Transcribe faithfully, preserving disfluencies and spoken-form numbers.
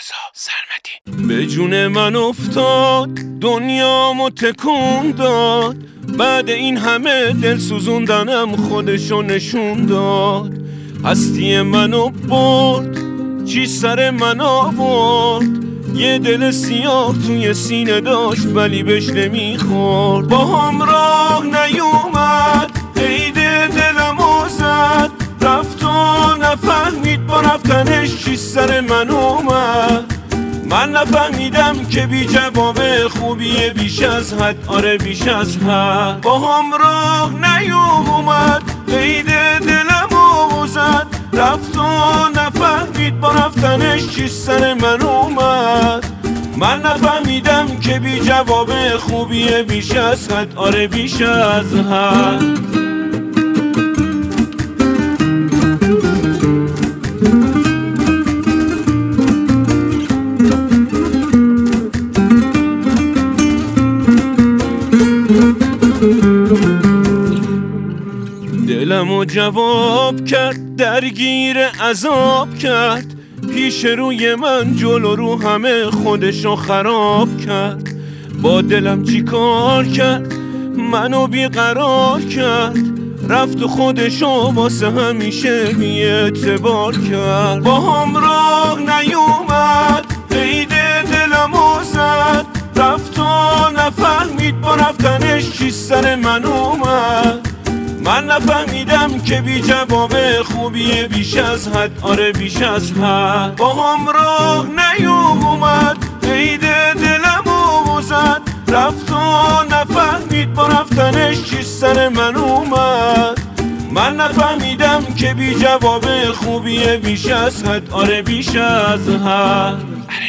رضا سرمدی. به جون من افتاد دنیامو تکون داد، بعد این همه دل سوزوندنم خودشو نشون داد. هستی منو برد، چی سر من آورد، یه دل سیاه توی سینه داشت ولی بهش نمیخورد. با هم راه نیومد، عید دلمو زد، رفت و نفهمید با رفتنش چی سر من اومد. من نفهمیدم که بی جواب خوبیه بیش از حد، آره بیش از حد. با هم راه نیومد، عید دلمو زد، رفت و نفهمید با رفتنش چی سر من اومد. من نفهمیدم که بی جواب خوبیه بیش از حد، آره بیش از حد. دلمو جواب کرد، درگیر عذاب کرد، پیش روی من جلو رو همه خودشو خراب کرد. با دلم چی کار کرد، منو بیقرار کرد، رفت و خودشو واسه همیشه بی اعتبار کرد. با هم راه نیومد، عید دلمو زد، رفت و نفهمید با رفتنش چی سر من اومد. من نفهمیدم که بی جواب خوبیه بیش از حد، آره بیش از حد. با هم راه نیومد، عید دلمو زد، رفت و نفهمید با رفتنش چی سر من اومد. من نفهمیدم که بی جواب خوبیه بیش از حد، آره بیش از حد.